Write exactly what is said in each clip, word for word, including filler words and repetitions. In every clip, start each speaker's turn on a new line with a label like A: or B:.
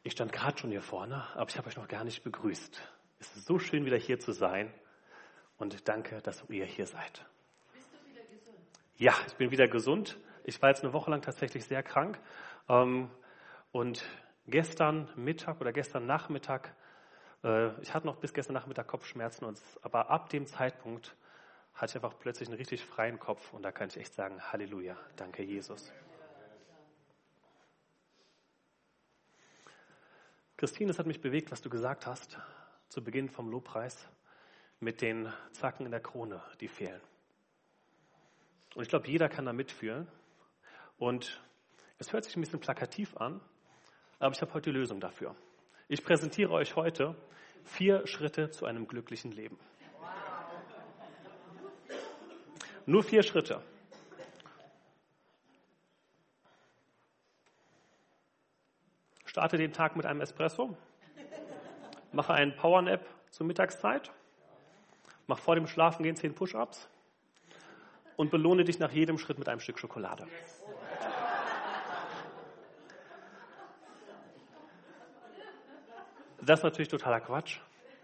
A: Ich stand gerade schon hier vorne, aber ich habe euch noch gar nicht begrüßt. Es ist so schön, wieder hier zu sein und danke, dass ihr hier seid.
B: Bist du wieder gesund?
A: Ja, ich bin wieder gesund. Ich war jetzt eine Woche lang tatsächlich sehr krank und gestern Mittag oder gestern Nachmittag, ich hatte noch bis gestern Nachmittag Kopfschmerzen, aber ab dem Zeitpunkt hatte ich einfach plötzlich einen richtig freien Kopf und da kann ich echt sagen, Halleluja, danke Jesus. Christine, es hat mich bewegt, was du gesagt hast, zu Beginn vom Lobpreis, mit den Zacken in der Krone, die fehlen. Und ich glaube, jeder kann da mitfühlen. Und es hört sich ein bisschen plakativ an, aber ich habe heute die Lösung dafür. Ich präsentiere euch heute vier Schritte zu einem glücklichen Leben. Nur vier Schritte. Starte den Tag mit einem Espresso, mache einen Powernap zur Mittagszeit, mach vor dem Schlafengehen zehn Push-Ups und belohne dich nach jedem Schritt mit einem Stück Schokolade. Das ist natürlich totaler Quatsch.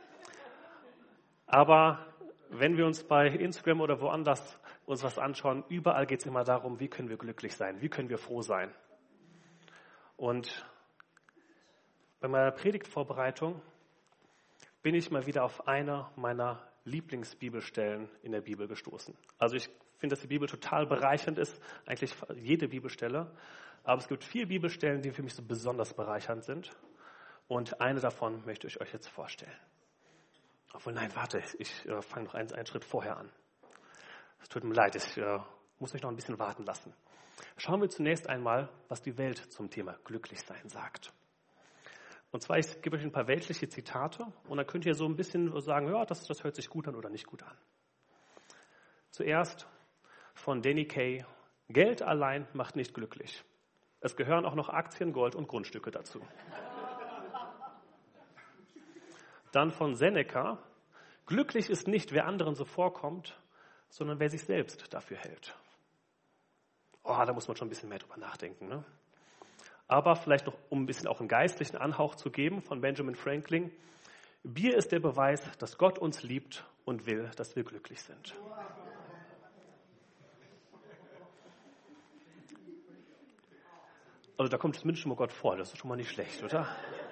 A: Aber wenn wir uns bei Instagram oder woanders uns was anschauen, überall geht es immer darum, wie können wir glücklich sein, wie können wir froh sein. Und bei meiner Predigtvorbereitung bin ich mal wieder auf eine meiner Lieblingsbibelstellen in der Bibel gestoßen. Also ich finde, dass die Bibel total bereichernd ist, eigentlich jede Bibelstelle. Aber es gibt vier Bibelstellen, die für mich so besonders bereichernd sind. Und eine davon möchte ich euch jetzt vorstellen. Obwohl, nein, warte, ich äh, fange noch einen, einen Schritt vorher an. Es tut mir leid, ich äh, muss euch noch ein bisschen warten lassen. Schauen wir zunächst einmal, was die Welt zum Thema Glücklichsein sagt. Und zwar, ich gebe euch ein paar weltliche Zitate und dann könnt ihr so ein bisschen sagen, ja, das, das hört sich gut an oder nicht gut an. Zuerst von Danny Kaye: Geld allein macht nicht glücklich. Es gehören auch noch Aktien, Gold und Grundstücke dazu. Dann von Seneca: Glücklich ist nicht, wer anderen so vorkommt, sondern wer sich selbst dafür hält. Oh, da muss man schon ein bisschen mehr drüber nachdenken, ne? Aber vielleicht noch, um ein bisschen auch einen geistlichen Anhauch zu geben, von Benjamin Franklin: Bier ist der Beweis, dass Gott uns liebt und will, dass wir glücklich sind. Also da kommt zumindest schon mal Gott vor, das ist schon mal nicht schlecht, oder?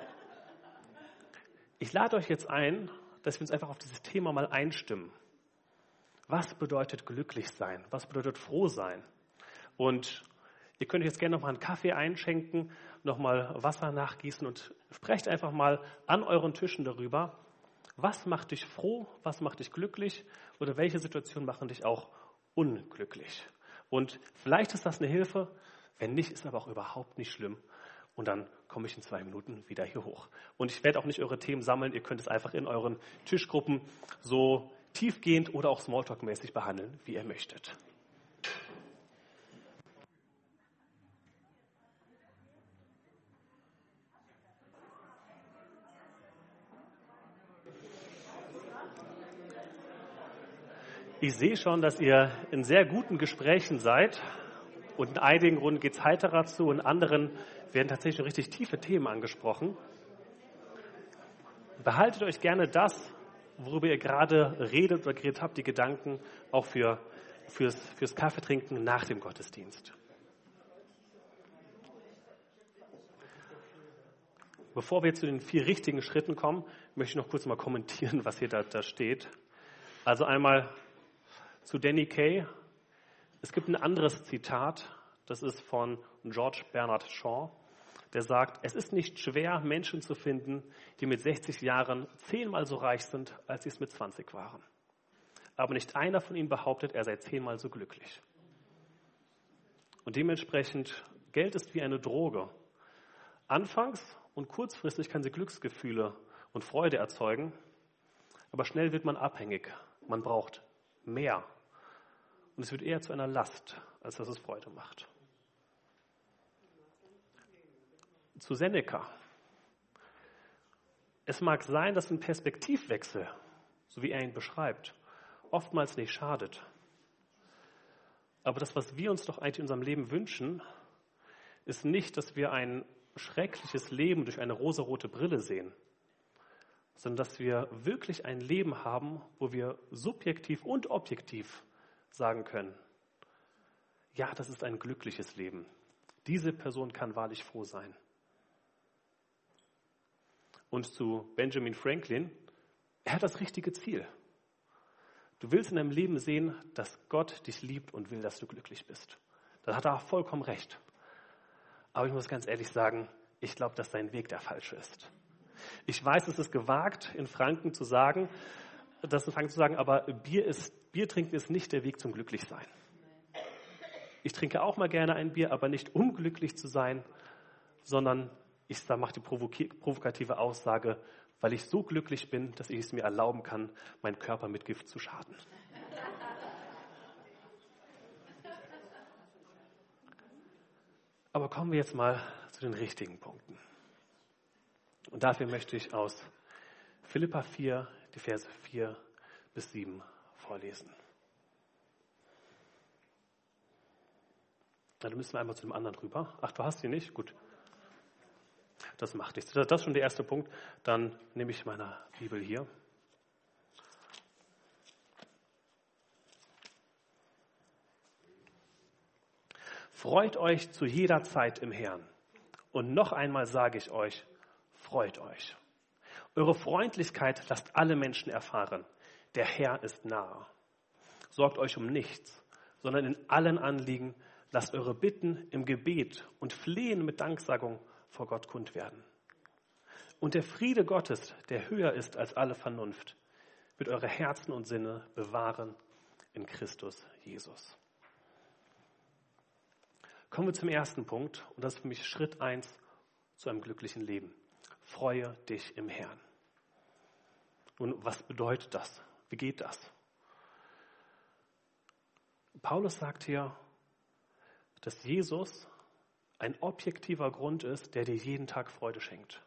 A: Ich lade euch jetzt ein, dass wir uns einfach auf dieses Thema mal einstimmen. Was bedeutet glücklich sein? Was bedeutet froh sein? Und ihr könnt euch jetzt gerne nochmal einen Kaffee einschenken, nochmal Wasser nachgießen und sprecht einfach mal an euren Tischen darüber, was macht dich froh, was macht dich glücklich oder welche Situationen machen dich auch unglücklich. Und vielleicht ist das eine Hilfe, wenn nicht, ist aber auch überhaupt nicht schlimm. Und dann komme ich in zwei Minuten wieder hier hoch. Und ich werde auch nicht eure Themen sammeln, ihr könnt es einfach in euren Tischgruppen so tiefgehend oder auch Smalltalk-mäßig behandeln, wie ihr möchtet. Ich sehe schon, dass ihr in sehr guten Gesprächen seid und in einigen Runden geht es heiterer zu, in anderen werden tatsächlich richtig tiefe Themen angesprochen. Behaltet euch gerne das, worüber ihr gerade redet oder geredet habt, die Gedanken auch für, fürs, fürs Kaffeetrinken nach dem Gottesdienst. Bevor wir zu den vier richtigen Schritten kommen, möchte ich noch kurz mal kommentieren, was hier da, da steht. Also einmal zu Danny Kaye. Es gibt ein anderes Zitat, das ist von George Bernard Shaw, der sagt: Es ist nicht schwer, Menschen zu finden, die mit sechzig Jahren zehnmal so reich sind, als sie es mit zwanzig waren. Aber nicht einer von ihnen behauptet, er sei zehnmal so glücklich. Und dementsprechend, Geld ist wie eine Droge. Anfangs und kurzfristig kann sie Glücksgefühle und Freude erzeugen, aber schnell wird man abhängig. Man braucht mehr. Und es wird eher zu einer Last, als dass es Freude macht. Zu Seneca: Es mag sein, dass ein Perspektivwechsel, so wie er ihn beschreibt, oftmals nicht schadet. Aber das, was wir uns doch eigentlich in unserem Leben wünschen, ist nicht, dass wir einen schreckliches Leben durch eine rosarote Brille sehen, sondern dass wir wirklich ein Leben haben, wo wir subjektiv und objektiv sagen können, ja, das ist ein glückliches Leben. Diese Person kann wahrlich froh sein. Und zu Benjamin Franklin, er hat das richtige Ziel. Du willst in deinem Leben sehen, dass Gott dich liebt und will, dass du glücklich bist. Da hat er auch vollkommen recht. Aber ich muss ganz ehrlich sagen, ich glaube, dass sein Weg der falsche ist. Ich weiß, es ist gewagt, in Franken zu sagen, das in Franken zu sagen, aber Bier ist, Bier trinken ist nicht der Weg zum Glücklichsein. Ich trinke auch mal gerne ein Bier, aber nicht um glücklich zu sein, sondern ich mache die provokative Aussage, weil ich so glücklich bin, dass ich es mir erlauben kann, meinen Körper mit Gift zu schaden. Aber kommen wir jetzt mal zu den richtigen Punkten. Und dafür möchte ich aus Philipper vier, die Verse vier bis sieben vorlesen. Dann müssen wir einmal zu dem anderen rüber. Ach, du hast die nicht? Gut. Das macht nichts. Das ist schon der erste Punkt. Dann nehme ich meine Bibel hier. Freut euch zu jeder Zeit im Herrn. Und noch einmal sage ich euch, freut euch. Eure Freundlichkeit lasst alle Menschen erfahren. Der Herr ist nahe. Sorgt euch um nichts, sondern in allen Anliegen lasst eure Bitten im Gebet und Flehen mit Danksagung vor Gott kund werden. Und der Friede Gottes, der höher ist als alle Vernunft, wird eure Herzen und Sinne bewahren in Christus Jesus. Kommen wir zum ersten Punkt, und das ist für mich Schritt eins zu einem glücklichen Leben. Freue dich im Herrn. Nun, was bedeutet das? Wie geht das? Paulus sagt hier, dass Jesus ein objektiver Grund ist, der dir jeden Tag Freude schenkt.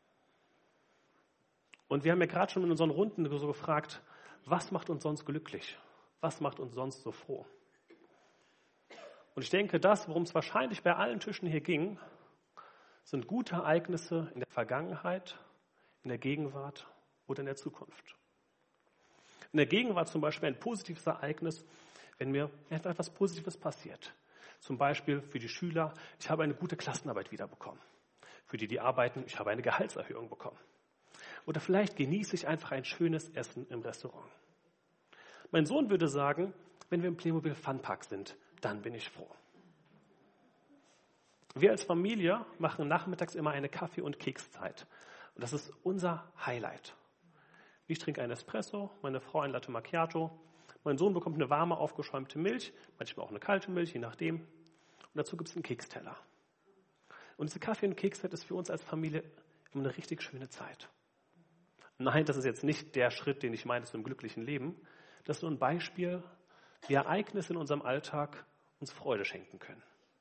A: Und wir haben ja gerade schon in unseren Runden so gefragt, was macht uns sonst glücklich? Was macht uns sonst so froh? Und ich denke, das, worum es wahrscheinlich bei allen Tischen hier ging, sind gute Ereignisse in der Vergangenheit, in der Gegenwart oder in der Zukunft. In der Gegenwart zum Beispiel ein positives Ereignis, wenn mir etwas Positives passiert. Zum Beispiel für die Schüler, ich habe eine gute Klassenarbeit wiederbekommen. Für die, die arbeiten, ich habe eine Gehaltserhöhung bekommen. Oder vielleicht genieße ich einfach ein schönes Essen im Restaurant. Mein Sohn würde sagen, wenn wir im Playmobil Funpark sind, dann bin ich froh. Wir als Familie machen nachmittags immer eine Kaffee- und Kekszeit. Und das ist unser Highlight. Ich trinke einen Espresso, meine Frau ein Latte Macchiato. Mein Sohn bekommt eine warme, aufgeschäumte Milch, manchmal auch eine kalte Milch, je nachdem. Und dazu gibt es einen Keksteller. Und diese Kaffee- und Kekszeit ist für uns als Familie immer eine richtig schöne Zeit. Nein, das ist jetzt nicht der Schritt, den ich meine zu einem glücklichen Leben. Das ist nur ein Beispiel, wie Ereignisse in unserem Alltag uns Freude schenken können.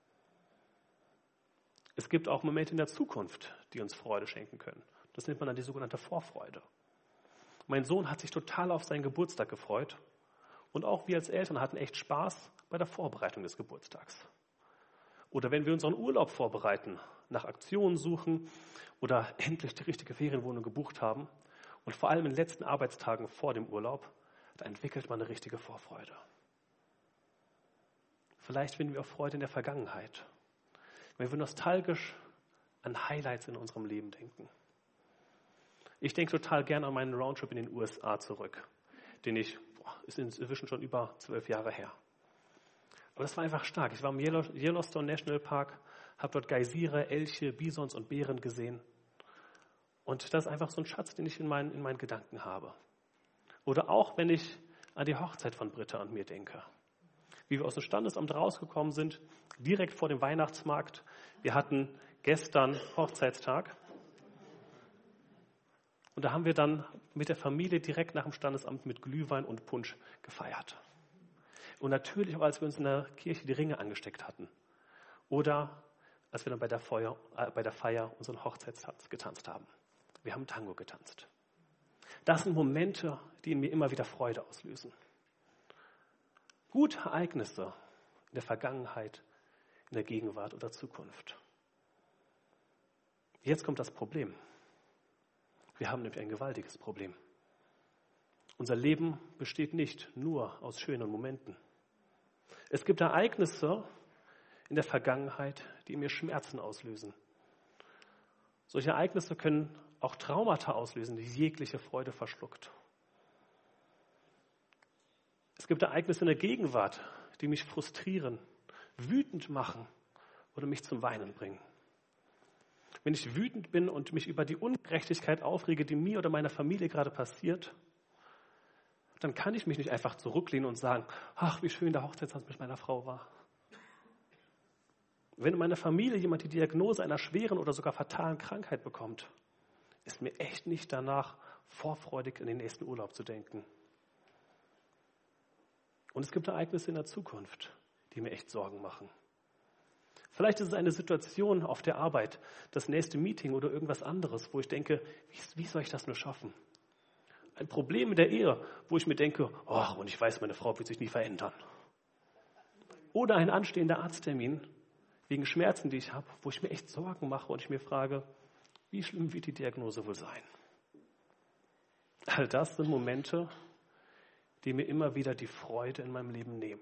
A: Es gibt auch Momente in der Zukunft, die uns Freude schenken können. Das nennt man dann die sogenannte Vorfreude. Mein Sohn hat sich total auf seinen Geburtstag gefreut. Und auch wir als Eltern hatten echt Spaß bei der Vorbereitung des Geburtstags. Oder wenn wir unseren Urlaub vorbereiten, nach Aktionen suchen oder endlich die richtige Ferienwohnung gebucht haben und vor allem in den letzten Arbeitstagen vor dem Urlaub, da entwickelt man eine richtige Vorfreude. Vielleicht finden wir auch Freude in der Vergangenheit, wenn wir nostalgisch an Highlights in unserem Leben denken. Ich denke total gerne an meinen Roundtrip in den U S A zurück, den ich, boah, ist inzwischen schon über zwölf Jahre her. Aber das war einfach stark. Ich war im Yellowstone National Park, habe dort Geysire, Elche, Bisons und Bären gesehen. Und das ist einfach so ein Schatz, den ich in meinen, in meinen Gedanken habe. Oder auch, wenn ich an die Hochzeit von Britta und mir denke. Wie wir aus dem Standesamt rausgekommen sind, direkt vor dem Weihnachtsmarkt. Wir hatten gestern Hochzeitstag. Und da haben wir dann mit der Familie direkt nach dem Standesamt mit Glühwein und Punsch gefeiert. Und natürlich auch, als wir uns in der Kirche die Ringe angesteckt hatten. Oder als wir dann bei der, Feuer, äh, bei der Feier unseren Hochzeitstanz getanzt haben. Wir haben Tango getanzt. Das sind Momente, die in mir immer wieder Freude auslösen. Gute Ereignisse in der Vergangenheit, in der Gegenwart oder Zukunft. Jetzt kommt das Problem. Wir haben nämlich ein gewaltiges Problem. Unser Leben besteht nicht nur aus schönen Momenten. Es gibt Ereignisse in der Vergangenheit, die in mir Schmerzen auslösen. Solche Ereignisse können auch Traumata auslösen, die jegliche Freude verschluckt. Es gibt Ereignisse in der Gegenwart, die mich frustrieren, wütend machen oder mich zum Weinen bringen. Wenn ich wütend bin und mich über die Ungerechtigkeit aufrege, die mir oder meiner Familie gerade passiert, dann kann ich mich nicht einfach zurücklehnen und sagen, ach, wie schön der Hochzeitstanz mit meiner Frau war. Wenn in meiner Familie jemand die Diagnose einer schweren oder sogar fatalen Krankheit bekommt, ist mir echt nicht danach, vorfreudig in den nächsten Urlaub zu denken. Und es gibt Ereignisse in der Zukunft, die mir echt Sorgen machen. Vielleicht ist es eine Situation auf der Arbeit, das nächste Meeting oder irgendwas anderes, wo ich denke, wie, wie soll ich das nur schaffen? Ein Problem in der Ehe, wo ich mir denke, oh, und ich weiß, meine Frau wird sich nie verändern. Oder ein anstehender Arzttermin wegen Schmerzen, die ich habe, wo ich mir echt Sorgen mache und ich mir frage, wie schlimm wird die Diagnose wohl sein? All das sind Momente, die mir immer wieder die Freude in meinem Leben nehmen.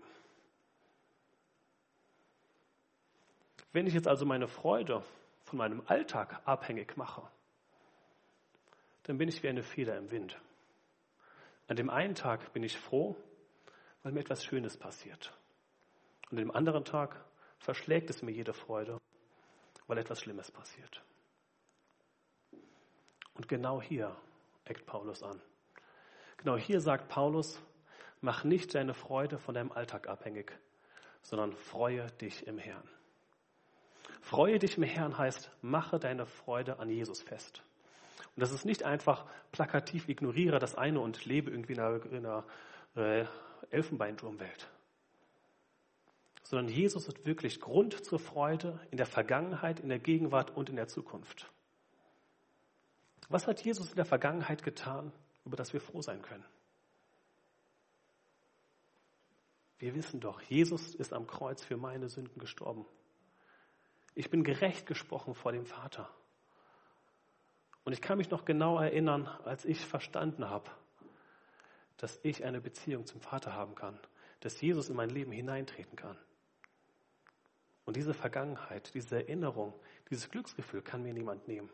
A: Wenn ich jetzt also meine Freude von meinem Alltag abhängig mache, dann bin ich wie eine Feder im Wind. An dem einen Tag bin ich froh, weil mir etwas Schönes passiert. Und an dem anderen Tag verschlägt es mir jede Freude, weil etwas Schlimmes passiert. Und genau hier eckt Paulus an. Genau hier sagt Paulus, mach nicht deine Freude von deinem Alltag abhängig, sondern freue dich im Herrn. Freue dich im Herrn heißt, mache deine Freude an Jesus fest. Und das ist nicht einfach plakativ, ignoriere das eine und lebe irgendwie in einer, in einer äh, Elfenbeinturmwelt. Sondern Jesus ist wirklich Grund zur Freude in der Vergangenheit, in der Gegenwart und in der Zukunft. Was hat Jesus in der Vergangenheit getan, über das wir froh sein können? Wir wissen doch, Jesus ist am Kreuz für meine Sünden gestorben. Ich bin gerecht gesprochen vor dem Vater. Und ich kann mich noch genau erinnern, als ich verstanden habe, dass ich eine Beziehung zum Vater haben kann, dass Jesus in mein Leben hineintreten kann. Und diese Vergangenheit, diese Erinnerung, dieses Glücksgefühl kann mir niemand nehmen.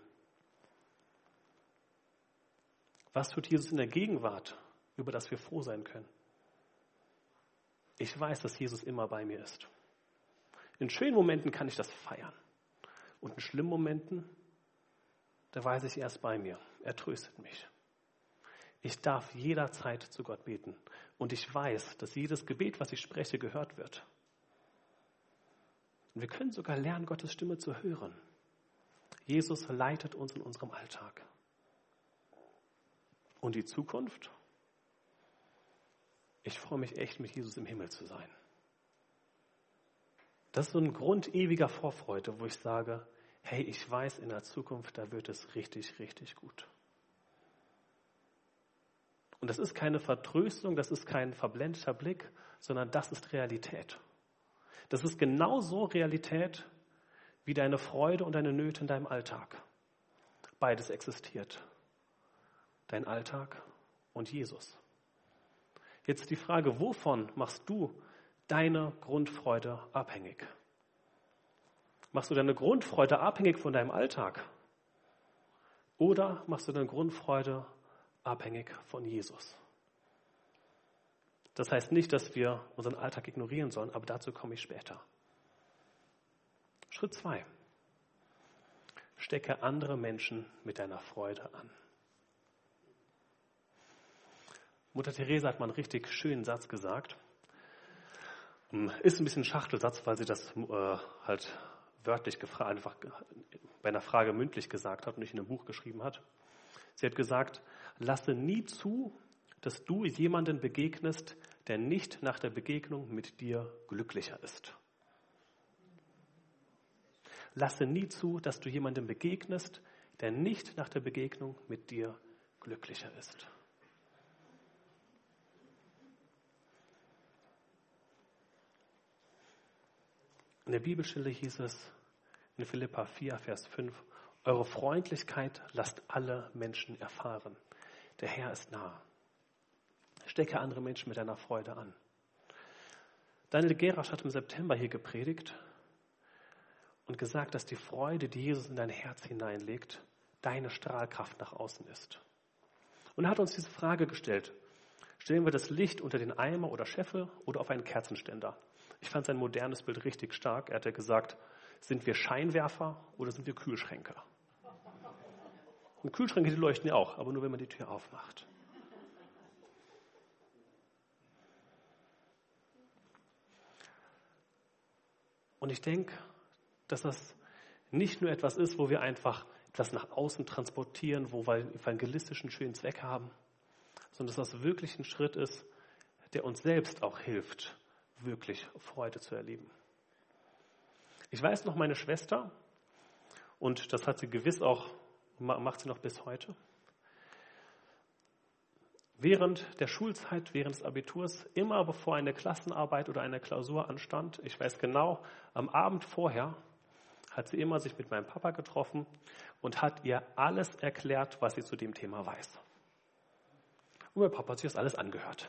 A: Was tut Jesus in der Gegenwart, über das wir froh sein können? Ich weiß, dass Jesus immer bei mir ist. In schönen Momenten kann ich das feiern. Und in schlimmen Momenten, da weiß ich, er ist bei mir. Er tröstet mich. Ich darf jederzeit zu Gott beten. Und ich weiß, dass jedes Gebet, was ich spreche, gehört wird. Und wir können sogar lernen, Gottes Stimme zu hören. Jesus leitet uns in unserem Alltag. Und die Zukunft? Ich freue mich echt, mit Jesus im Himmel zu sein. Das ist so ein Grund ewiger Vorfreude, wo ich sage, hey, ich weiß, in der Zukunft, da wird es richtig, richtig gut. Und das ist keine Vertröstung, das ist kein verblendeter Blick, sondern das ist Realität. Das ist genauso Realität wie deine Freude und deine Nöte in deinem Alltag. Beides existiert. Dein Alltag und Jesus. Jetzt die Frage, wovon machst du deine Grundfreude abhängig? Machst du deine Grundfreude abhängig von deinem Alltag? Oder machst du deine Grundfreude abhängig von Jesus? Das heißt nicht, dass wir unseren Alltag ignorieren sollen, aber dazu komme ich später. Schritt zwei. Stecke andere Menschen mit deiner Freude an. Mutter Teresa hat mal einen richtig schönen Satz gesagt. Ist ein bisschen ein Schachtelsatz, weil sie das äh, halt wörtlich gefragt, einfach bei einer Frage mündlich gesagt hat und nicht in einem Buch geschrieben hat. Sie hat gesagt, lasse nie zu, dass du jemanden begegnest, der nicht nach der Begegnung mit dir glücklicher ist. Lasse nie zu, dass du jemanden begegnest, der nicht nach der Begegnung mit dir glücklicher ist. In der Bibelstelle hieß es in Philipper vier, Vers fünf, Eure Freundlichkeit lasst alle Menschen erfahren. Der Herr ist nah. Stecke andere Menschen mit deiner Freude an. Daniel Gerasch hat im September hier gepredigt und gesagt, dass die Freude, die Jesus in dein Herz hineinlegt, deine Strahlkraft nach außen ist. Und er hat uns diese Frage gestellt: Stellen wir das Licht unter den Eimer oder Scheffel oder auf einen Kerzenständer? Ich fand sein modernes Bild richtig stark. Er hat ja gesagt, sind wir Scheinwerfer oder sind wir Kühlschränke? Und Kühlschränke, die leuchten ja auch, aber nur, wenn man die Tür aufmacht. Und ich denke, dass das nicht nur etwas ist, wo wir einfach etwas nach außen transportieren, wo wir einen evangelistischen schönen Zweck haben, sondern dass das wirklich ein Schritt ist, der uns selbst auch hilft, wirklich Freude zu erleben. Ich weiß noch, meine Schwester, und das hat sie gewiss auch, macht sie noch bis heute, während der Schulzeit, während des Abiturs, immer bevor eine Klassenarbeit oder eine Klausur anstand, ich weiß genau, am Abend vorher hat sie immer sich mit meinem Papa getroffen und hat ihr alles erklärt, was sie zu dem Thema weiß. Und mein Papa hat sich das alles angehört.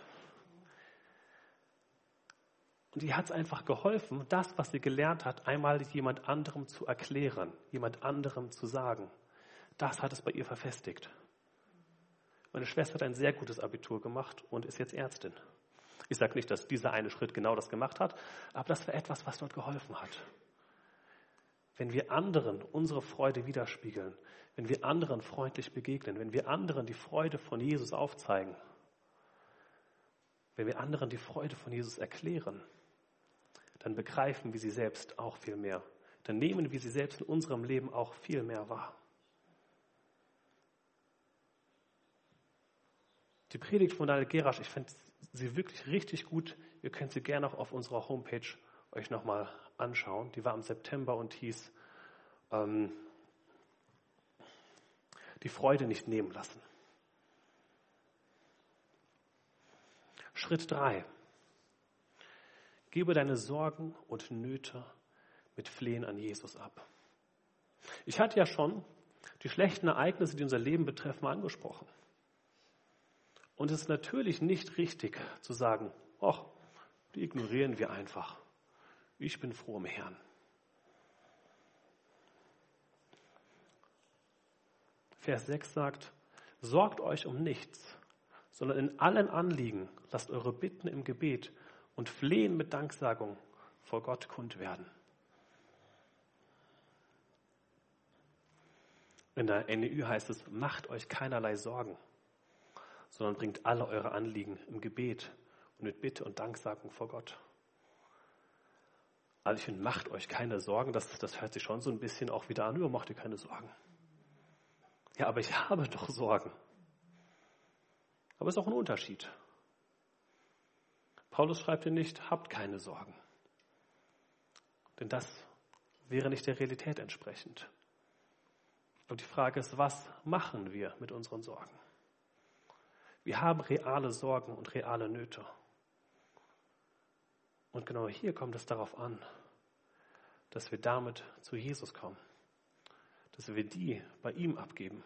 A: Und ihr hat es einfach geholfen, das, was sie gelernt hat, einmal jemand anderem zu erklären, jemand anderem zu sagen. Das hat es bei ihr verfestigt. Meine Schwester hat ein sehr gutes Abitur gemacht und ist jetzt Ärztin. Ich sage nicht, dass dieser eine Schritt genau das gemacht hat, aber das war etwas, was dort geholfen hat. Wenn wir anderen unsere Freude widerspiegeln, wenn wir anderen freundlich begegnen, wenn wir anderen die Freude von Jesus aufzeigen, wenn wir anderen die Freude von Jesus erklären, dann begreifen wir sie selbst auch viel mehr. Dann nehmen wir sie selbst in unserem Leben auch viel mehr wahr. Die Predigt von Daniel Gerasch, ich finde sie wirklich richtig gut. Ihr könnt sie gerne auch auf unserer Homepage euch nochmal anschauen. Die war im September und hieß ähm, die Freude nicht nehmen lassen. Schritt drei. Gebe deine Sorgen und Nöte mit Flehen an Jesus ab. Ich hatte ja schon die schlechten Ereignisse, die unser Leben betreffen, angesprochen. Und es ist natürlich nicht richtig zu sagen, ach, die ignorieren wir einfach. Ich bin froh im Herrn. Vers sechs sagt, sorgt euch um nichts, sondern in allen Anliegen lasst eure Bitten im Gebet und Flehen mit Danksagung vor Gott kund werden. In der N E Ü heißt es, macht euch keinerlei Sorgen, sondern bringt alle eure Anliegen im Gebet und mit Bitte und Danksagung vor Gott. Also ich finde, macht euch keine Sorgen, das, das hört sich schon so ein bisschen auch wieder an, ja, macht ihr keine Sorgen. Ja, aber ich habe doch Sorgen. Aber es ist auch ein Unterschied. Paulus schreibt hier nicht, habt keine Sorgen. Denn das wäre nicht der Realität entsprechend. Und die Frage ist, was machen wir mit unseren Sorgen? Wir haben reale Sorgen und reale Nöte. Und genau hier kommt es darauf an, dass wir damit zu Jesus kommen. Dass wir die bei ihm abgeben.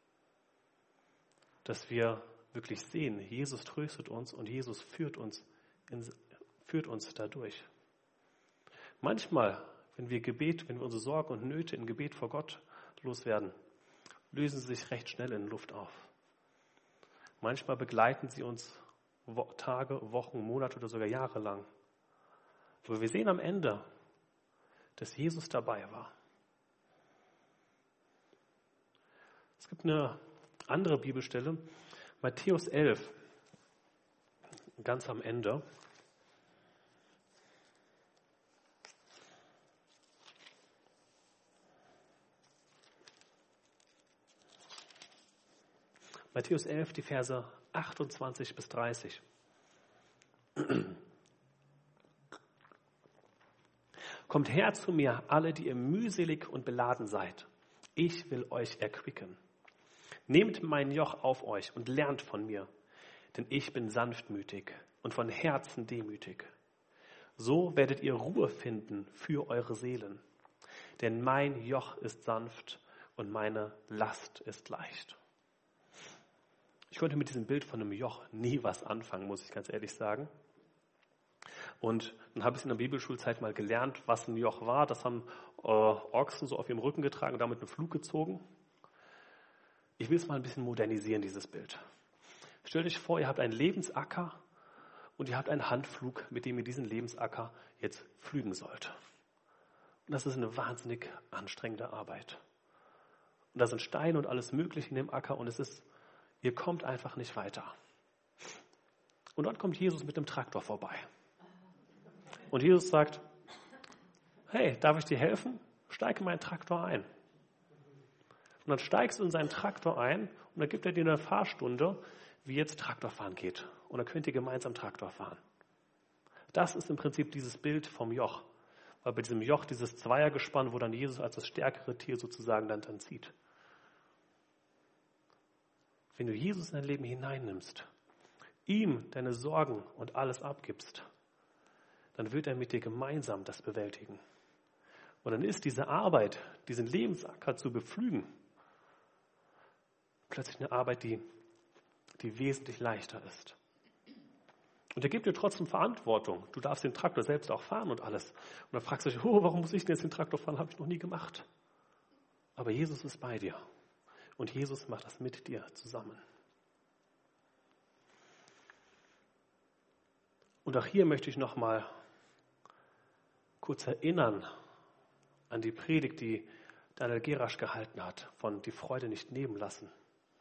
A: Dass wir wirklich sehen, Jesus tröstet uns und Jesus führt uns, in, führt uns dadurch. Manchmal, wenn wir Gebet, wenn wir unsere Sorgen und Nöte in Gebet vor Gott loswerden, lösen sie sich recht schnell in Luft auf. Manchmal begleiten sie uns Tage, Wochen, Monate oder sogar Jahre lang. Aber wir sehen am Ende, dass Jesus dabei war. Es gibt eine andere Bibelstelle, Matthäus elf, ganz am Ende. Matthäus elf, die Verse achtundzwanzig bis dreißig. Kommt her zu mir, alle, die ihr mühselig und beladen seid. Ich will euch erquicken. Nehmt mein Joch auf euch und lernt von mir, denn ich bin sanftmütig und von Herzen demütig. So werdet ihr Ruhe finden für eure Seelen. Denn mein Joch ist sanft und meine Last ist leicht. Ich konnte mit diesem Bild von einem Joch nie was anfangen, muss ich ganz ehrlich sagen. Und dann habe ich in der Bibelschulzeit mal gelernt, was ein Joch war. Das haben äh, Ochsen so auf ihrem Rücken getragen und damit einen Pflug gezogen. Ich will es mal ein bisschen modernisieren, dieses Bild. Stellt euch vor, ihr habt einen Lebensacker und ihr habt einen Handpflug, mit dem ihr diesen Lebensacker jetzt pflügen sollt. Und das ist eine wahnsinnig anstrengende Arbeit. Und da sind Steine und alles Mögliche in dem Acker und es ist, ihr kommt einfach nicht weiter. Und dann kommt Jesus mit dem Traktor vorbei. Und Jesus sagt, hey, darf ich dir helfen? Steig in meinen Traktor ein. Und dann steigst du in seinen Traktor ein und dann gibt er dir eine Fahrstunde, wie jetzt Traktorfahren geht. Und dann könnt ihr gemeinsam Traktor fahren. Das ist im Prinzip dieses Bild vom Joch. Weil bei diesem Joch dieses Zweiergespann, wo dann Jesus als das stärkere Tier sozusagen dann, dann zieht. Wenn du Jesus in dein Leben hineinnimmst, ihm deine Sorgen und alles abgibst, dann wird er mit dir gemeinsam das bewältigen. Und dann ist diese Arbeit, diesen Lebensacker zu bepflügen, plötzlich eine Arbeit, die, die wesentlich leichter ist. Und er gibt dir trotzdem Verantwortung. Du darfst den Traktor selbst auch fahren und alles. Und dann fragst du dich, oh, warum muss ich denn jetzt den Traktor fahren? Habe ich noch nie gemacht. Aber Jesus ist bei dir. Und Jesus macht das mit dir zusammen. Und auch hier möchte ich nochmal kurz erinnern an die Predigt, die Daniel Gerasch gehalten hat, von die Freude nicht nehmen lassen.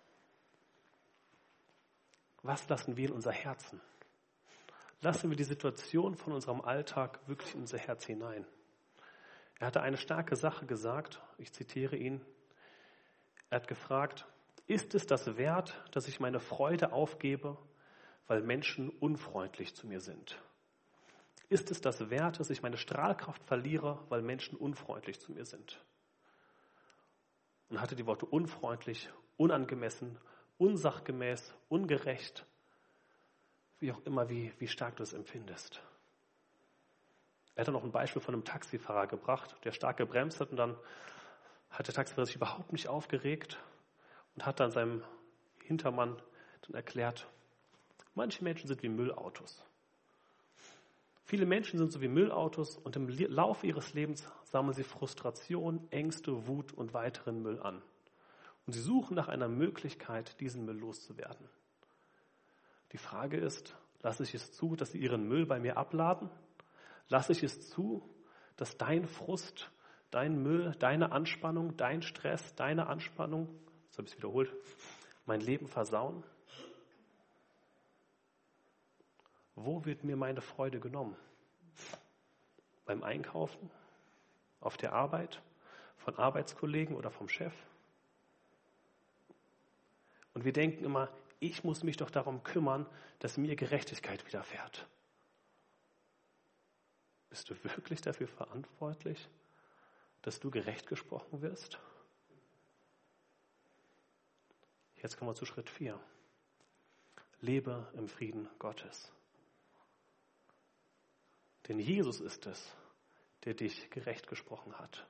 A: Was lassen wir in unser Herzen? Lassen wir die Situation von unserem Alltag wirklich in unser Herz hinein. Er hatte eine starke Sache gesagt, ich zitiere ihn. Er hat gefragt, ist es das wert, dass ich meine Freude aufgebe, weil Menschen unfreundlich zu mir sind? Ist es das wert, dass ich meine Strahlkraft verliere, weil Menschen unfreundlich zu mir sind? Und hatte die Worte unfreundlich, unangemessen, unsachgemäß, ungerecht, wie auch immer, wie, wie stark du es empfindest. Er hat dann noch ein Beispiel von einem Taxifahrer gebracht, der stark gebremst hat und dann hat der Taxifahrer sich überhaupt nicht aufgeregt und hat dann seinem Hintermann dann erklärt, manche Menschen sind wie Müllautos. Viele Menschen sind so wie Müllautos und im Laufe ihres Lebens sammeln sie Frustration, Ängste, Wut und weiteren Müll an. Und sie suchen nach einer Möglichkeit, diesen Müll loszuwerden. Die Frage ist, lasse ich es zu, dass sie ihren Müll bei mir abladen? Lasse ich es zu, dass dein Frust, dein Müll, deine Anspannung, dein Stress, deine Anspannung, das habe ich wiederholt, mein Leben versauen? Wo wird mir meine Freude genommen? Beim Einkaufen? Auf der Arbeit? Von Arbeitskollegen oder vom Chef? Und wir denken immer, ich muss mich doch darum kümmern, dass mir Gerechtigkeit widerfährt. Bist du wirklich dafür verantwortlich, dass du gerecht gesprochen wirst? Jetzt kommen wir zu Schritt vier. Lebe im Frieden Gottes. Denn Jesus ist es, der dich gerecht gesprochen hat.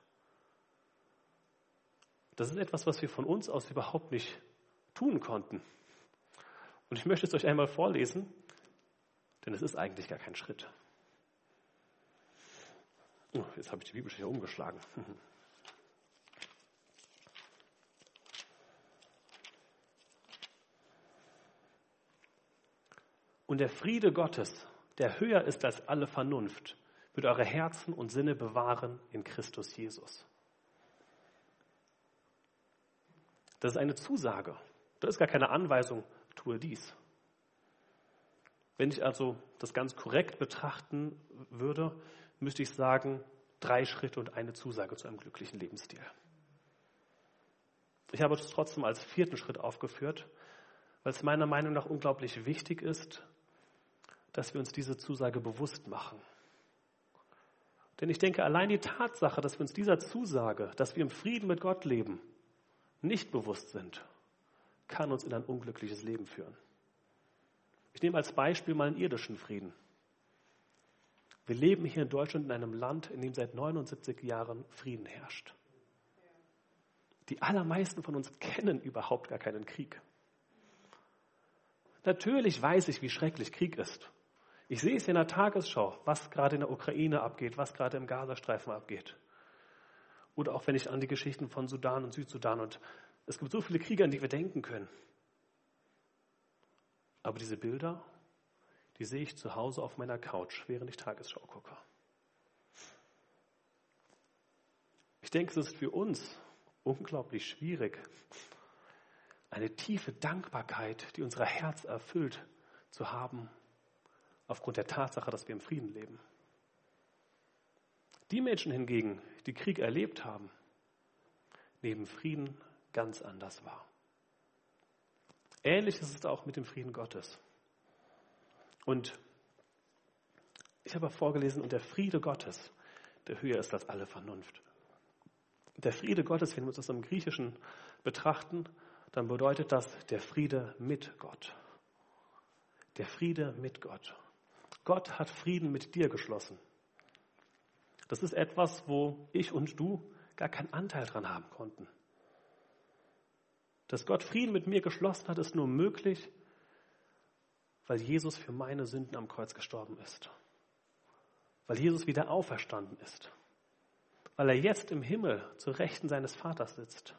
A: Das ist etwas, was wir von uns aus überhaupt nicht tun konnten. Und ich möchte es euch einmal vorlesen, denn es ist eigentlich gar kein Schritt. Oh, jetzt habe ich die Bibelstelle umgeschlagen. Und der Friede Gottes, der höher ist als alle Vernunft, wird eure Herzen und Sinne bewahren in Christus Jesus. Das ist eine Zusage. Das ist gar keine Anweisung, tue dies. Wenn ich also das ganz korrekt betrachten würde, müsste ich sagen, drei Schritte und eine Zusage zu einem glücklichen Lebensstil. Ich habe es trotzdem als vierten Schritt aufgeführt, weil es meiner Meinung nach unglaublich wichtig ist, dass wir uns diese Zusage bewusst machen. Denn ich denke, allein die Tatsache, dass wir uns dieser Zusage, dass wir im Frieden mit Gott leben, nicht bewusst sind, kann uns in ein unglückliches Leben führen. Ich nehme als Beispiel mal einen irdischen Frieden. Wir leben hier in Deutschland in einem Land, in dem seit neunundsiebzig Jahren Frieden herrscht. Die allermeisten von uns kennen überhaupt gar keinen Krieg. Natürlich weiß ich, wie schrecklich Krieg ist. Ich sehe es in der Tagesschau, was gerade in der Ukraine abgeht, was gerade im Gazastreifen abgeht. Oder auch wenn ich an die Geschichten von Sudan und Südsudan und es gibt so viele Kriege, an die wir denken können. Aber diese Bilder, die sehe ich zu Hause auf meiner Couch, während ich Tagesschau gucke. Ich denke, es ist für uns unglaublich schwierig, eine tiefe Dankbarkeit, die unser Herz erfüllt, zu haben, aufgrund der Tatsache, dass wir im Frieden leben. Die Menschen hingegen, die Krieg erlebt haben, nehmen Frieden ganz anders wahr. Ähnlich ist es auch mit dem Frieden Gottes. Und ich habe vorgelesen, und der Friede Gottes, der höher ist als alle Vernunft. Der Friede Gottes, wenn wir uns das im Griechischen betrachten, dann bedeutet das der Friede mit Gott. Der Friede mit Gott. Gott hat Frieden mit dir geschlossen. Das ist etwas, wo ich und du gar keinen Anteil dran haben konnten. Dass Gott Frieden mit mir geschlossen hat, ist nur möglich, weil Jesus für meine Sünden am Kreuz gestorben ist. Weil Jesus wieder auferstanden ist. Weil er jetzt im Himmel zur Rechten seines Vaters sitzt.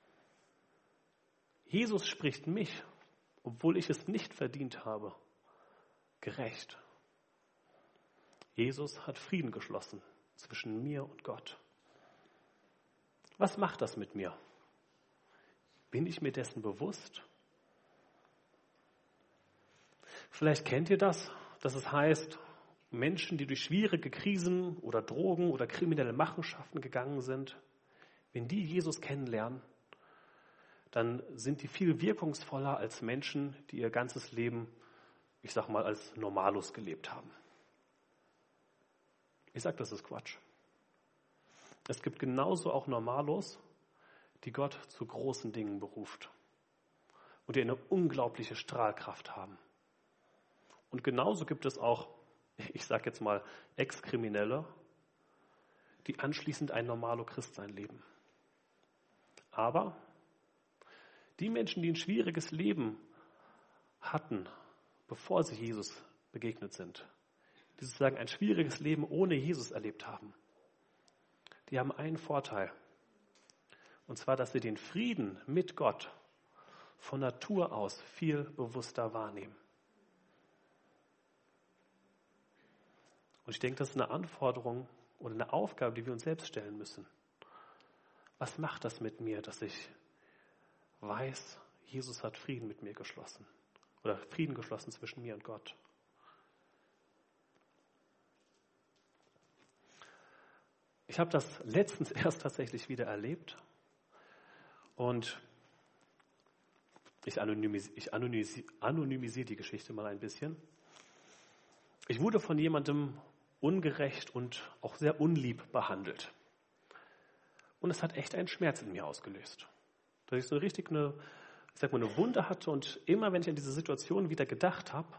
A: Jesus spricht mich, obwohl ich es nicht verdient habe, gerecht. Jesus hat Frieden geschlossen zwischen mir und Gott. Was macht das mit mir? Bin ich mir dessen bewusst? Vielleicht kennt ihr das, dass es heißt, Menschen, die durch schwierige Krisen oder Drogen oder kriminelle Machenschaften gegangen sind, wenn die Jesus kennenlernen, dann sind die viel wirkungsvoller als Menschen, die ihr ganzes Leben, ich sag mal, als Normalos gelebt haben. Ich sage, das ist Quatsch. Es gibt genauso auch Normalos, die Gott zu großen Dingen beruft und die eine unglaubliche Strahlkraft haben. Und genauso gibt es auch, ich sage jetzt mal, Ex-Kriminelle, die anschließend ein normalo Christsein leben. Aber die Menschen, die ein schwieriges Leben hatten, bevor sie Jesus begegnet sind, die sozusagen ein schwieriges Leben ohne Jesus erlebt haben, die haben einen Vorteil. Und zwar, dass sie den Frieden mit Gott von Natur aus viel bewusster wahrnehmen. Und ich denke, das ist eine Anforderung oder eine Aufgabe, die wir uns selbst stellen müssen. Was macht das mit mir, dass ich weiß, Jesus hat Frieden mit mir geschlossen oder Frieden geschlossen zwischen mir und Gott? Ich habe das letztens erst tatsächlich wieder erlebt und ich anonymisiere, ich anonymisiere, anonymisiere die Geschichte mal ein bisschen. Ich wurde von jemandem ungerecht und auch sehr unlieb behandelt. Und es hat echt einen Schmerz in mir ausgelöst. Dass ich so richtig eine, ich sag mal, eine Wunde hatte und immer, wenn ich an diese Situation wieder gedacht habe,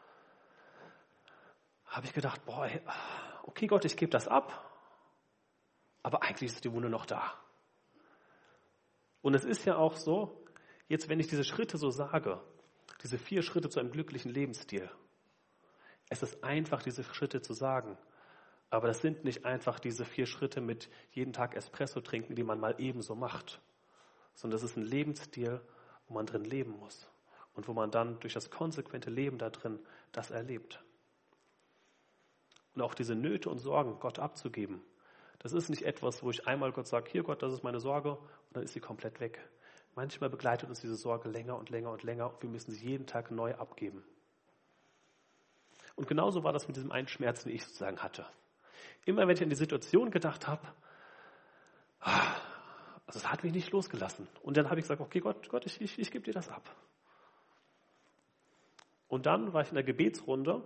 A: habe ich gedacht, boah, okay Gott, ich gebe das ab, aber eigentlich ist die Wunde noch da. Und es ist ja auch so, jetzt wenn ich diese Schritte so sage, diese vier Schritte zu einem glücklichen Lebensstil, es ist einfach, diese Schritte zu sagen. Aber das sind nicht einfach diese vier Schritte mit jeden Tag Espresso trinken, die man mal ebenso macht. Sondern das ist ein Lebensstil, wo man drin leben muss. Und wo man dann durch das konsequente Leben da drin das erlebt. Und auch diese Nöte und Sorgen Gott abzugeben, das ist nicht etwas, wo ich einmal Gott sage, hier Gott, das ist meine Sorge, und dann ist sie komplett weg. Manchmal begleitet uns diese Sorge länger und länger und länger und wir müssen sie jeden Tag neu abgeben. Und genauso war das mit diesem einen Schmerz, den ich sozusagen hatte. Immer wenn ich an die Situation gedacht habe, also es hat mich nicht losgelassen. Und dann habe ich gesagt, okay Gott, Gott, ich, ich, ich gebe dir das ab. Und dann war ich in der Gebetsrunde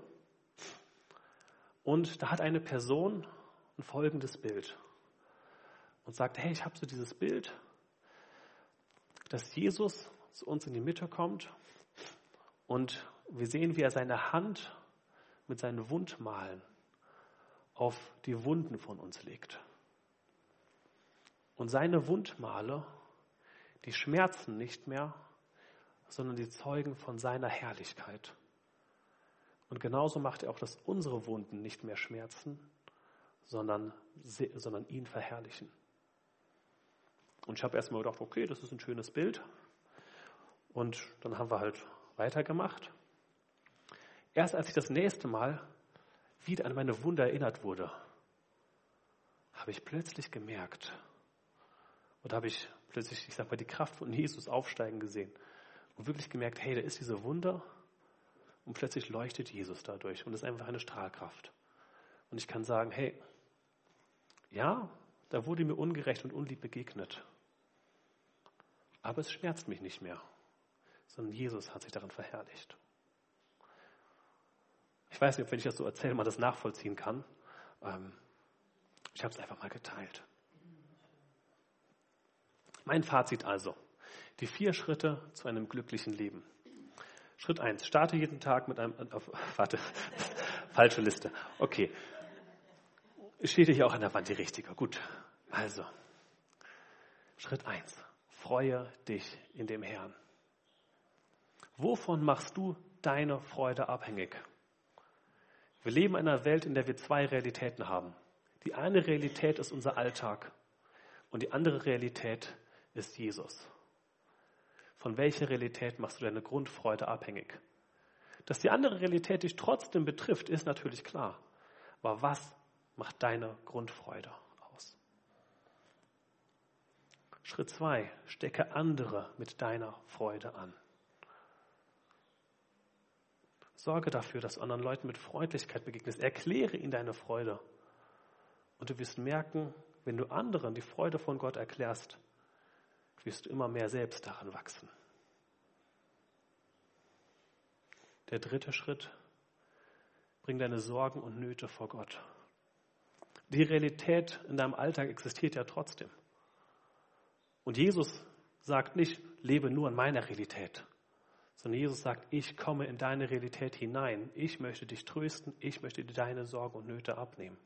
A: und da hat eine Person ein folgendes Bild und sagt, hey, ich habe so dieses Bild, dass Jesus zu uns in die Mitte kommt und wir sehen, wie er seine Hand mit seinen Wundmalen auf die Wunden von uns legt. Und seine Wundmale, die schmerzen nicht mehr, sondern die zeugen von seiner Herrlichkeit. Und genauso macht er auch, dass unsere Wunden nicht mehr schmerzen, sondern, sondern ihn verherrlichen. Und ich habe erstmal gedacht, okay, das ist ein schönes Bild. Und dann haben wir halt weitergemacht. Erst als ich das nächste Mal wieder an meine Wunder erinnert wurde, habe ich plötzlich gemerkt, oder habe ich plötzlich, ich sag mal, die Kraft von Jesus aufsteigen gesehen und wirklich gemerkt, hey, da ist diese Wunder und plötzlich leuchtet Jesus dadurch und es ist einfach eine Strahlkraft. Und ich kann sagen, hey, ja, da wurde mir ungerecht und unlieb begegnet, aber es schmerzt mich nicht mehr, sondern Jesus hat sich darin verherrlicht. Ich weiß nicht, ob wenn ich das so erzähle, man das nachvollziehen kann. Ähm, ich habe es einfach mal geteilt. Mein Fazit also, die vier Schritte zu einem glücklichen Leben. Schritt eins, starte jeden Tag mit einem, äh, warte, falsche Liste, okay. Steht hier auch an der Wand die richtige, gut. Also, Schritt eins, freue dich in dem Herrn. Wovon machst du deine Freude abhängig? Wir leben in einer Welt, in der wir zwei Realitäten haben. Die eine Realität ist unser Alltag und die andere Realität ist Jesus. Von welcher Realität machst du deine Grundfreude abhängig? Dass die andere Realität dich trotzdem betrifft, ist natürlich klar. Aber was macht deine Grundfreude aus? Schritt zwei, stecke andere mit deiner Freude an. Sorge dafür, dass du anderen Leuten mit Freundlichkeit begegnest. Erkläre ihnen deine Freude. Und du wirst merken, wenn du anderen die Freude von Gott erklärst, wirst du immer mehr selbst daran wachsen. Der dritte Schritt, bring deine Sorgen und Nöte vor Gott. Die Realität in deinem Alltag existiert ja trotzdem. Und Jesus sagt nicht, lebe nur in meiner Realität, sondern Jesus sagt, ich komme in deine Realität hinein. Ich möchte dich trösten, ich möchte dir deine Sorgen und Nöte abnehmen.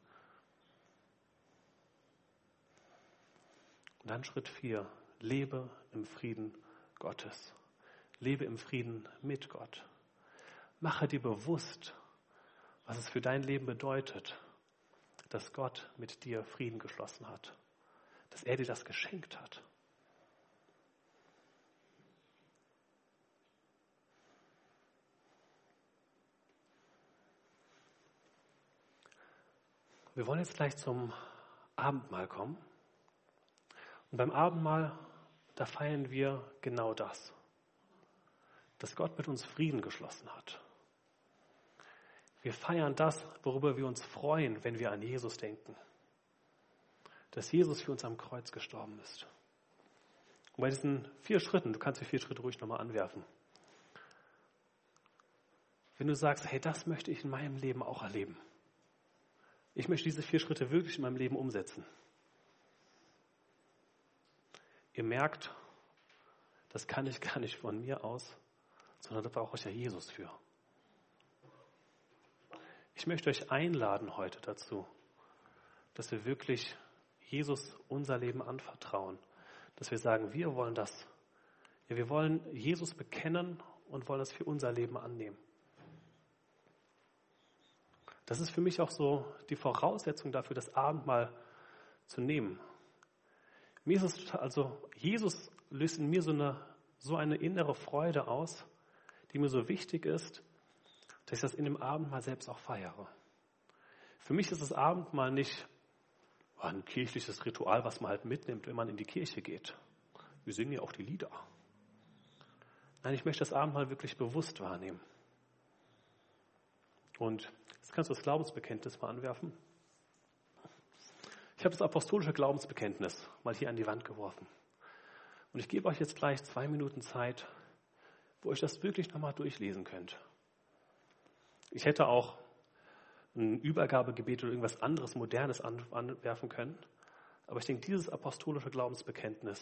A: Und dann Schritt vier, lebe im Frieden Gottes. Lebe im Frieden mit Gott. Mache dir bewusst, was es für dein Leben bedeutet, dass Gott mit dir Frieden geschlossen hat. Dass er dir das geschenkt hat. Wir wollen jetzt gleich zum Abendmahl kommen. Und beim Abendmahl, da feiern wir genau das. Dass Gott mit uns Frieden geschlossen hat. Wir feiern das, worüber wir uns freuen, wenn wir an Jesus denken. Dass Jesus für uns am Kreuz gestorben ist. Und bei diesen vier Schritten, du kannst die vier Schritte ruhig nochmal anwerfen. Wenn du sagst, hey, das möchte ich in meinem Leben auch erleben. Ich möchte diese vier Schritte wirklich in meinem Leben umsetzen. Ihr merkt, das kann ich gar nicht von mir aus, sondern da brauche ich ja Jesus für. Ich möchte euch einladen heute dazu, dass wir wirklich Jesus unser Leben anvertrauen. Dass wir sagen, wir wollen das. Ja, wir wollen Jesus bekennen und wollen das für unser Leben annehmen. Das ist für mich auch so die Voraussetzung dafür, das Abendmahl zu nehmen. Mir ist es, also Jesus löst in mir so eine, so eine innere Freude aus, die mir so wichtig ist, dass ich das in dem Abendmahl selbst auch feiere. Für mich ist das Abendmahl nicht ein kirchliches Ritual, was man halt mitnimmt, wenn man in die Kirche geht. Wir singen ja auch die Lieder. Nein, ich möchte das Abendmahl wirklich bewusst wahrnehmen. Und jetzt kannst du das Glaubensbekenntnis mal anwerfen. Ich habe das apostolische Glaubensbekenntnis mal hier an die Wand geworfen. Und ich gebe euch jetzt gleich zwei Minuten Zeit, wo ihr euch das wirklich nochmal durchlesen könnt. Ich hätte auch ein Übergabegebet oder irgendwas anderes Modernes anwerfen können. Aber ich denke, dieses apostolische Glaubensbekenntnis,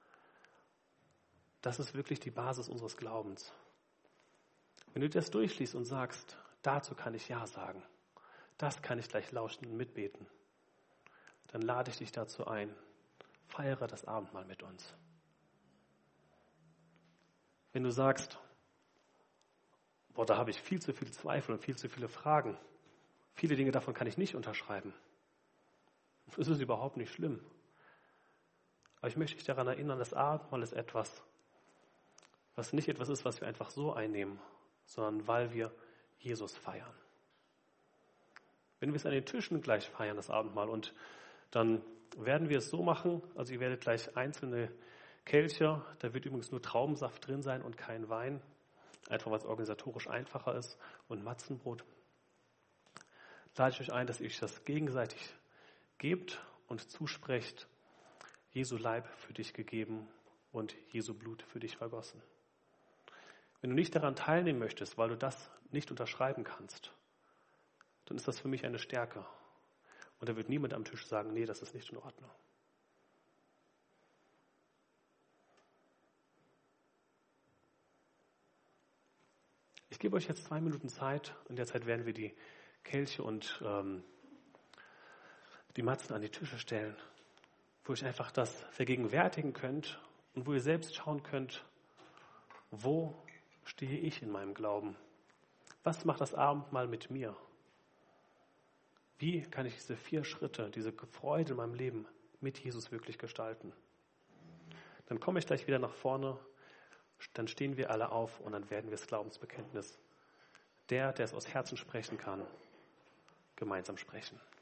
A: das ist wirklich die Basis unseres Glaubens. Wenn du das durchliest und sagst, dazu kann ich Ja sagen, das kann ich gleich lauschen und mitbeten, dann lade ich dich dazu ein, feiere das Abendmahl mit uns. Wenn du sagst, boah, da habe ich viel zu viele Zweifel und viel zu viele Fragen. Viele Dinge davon kann ich nicht unterschreiben. Das ist überhaupt nicht schlimm. Aber ich möchte dich daran erinnern, das Abendmahl ist etwas, was nicht etwas ist, was wir einfach so einnehmen, sondern weil wir Jesus feiern. Wenn wir es an den Tischen gleich feiern, das Abendmahl, und dann werden wir es so machen, also ihr werdet gleich einzelne Kelche, da wird übrigens nur Traubensaft drin sein und kein Wein, einfach weil es organisatorisch einfacher ist, und Matzenbrot. Lade ich euch ein, dass ihr euch das gegenseitig gebt und zusprecht, Jesu Leib für dich gegeben und Jesu Blut für dich vergossen. Wenn du nicht daran teilnehmen möchtest, weil du das nicht unterschreiben kannst, dann ist das für mich eine Stärke. Und da wird niemand am Tisch sagen, nee, das ist nicht in Ordnung. Ich gebe euch jetzt zwei Minuten Zeit. In der Zeit werden wir die Kelche und ähm, die Matzen an die Tische stellen, wo ihr einfach das vergegenwärtigen könnt und wo ihr selbst schauen könnt, wo stehe ich in meinem Glauben? Was macht das Abendmahl mit mir? Wie kann ich diese vier Schritte, diese Freude in meinem Leben mit Jesus wirklich gestalten? Dann komme ich gleich wieder nach vorne, dann stehen wir alle auf und dann werden wir das Glaubensbekenntnis, der, der es aus Herzen sprechen kann, gemeinsam sprechen.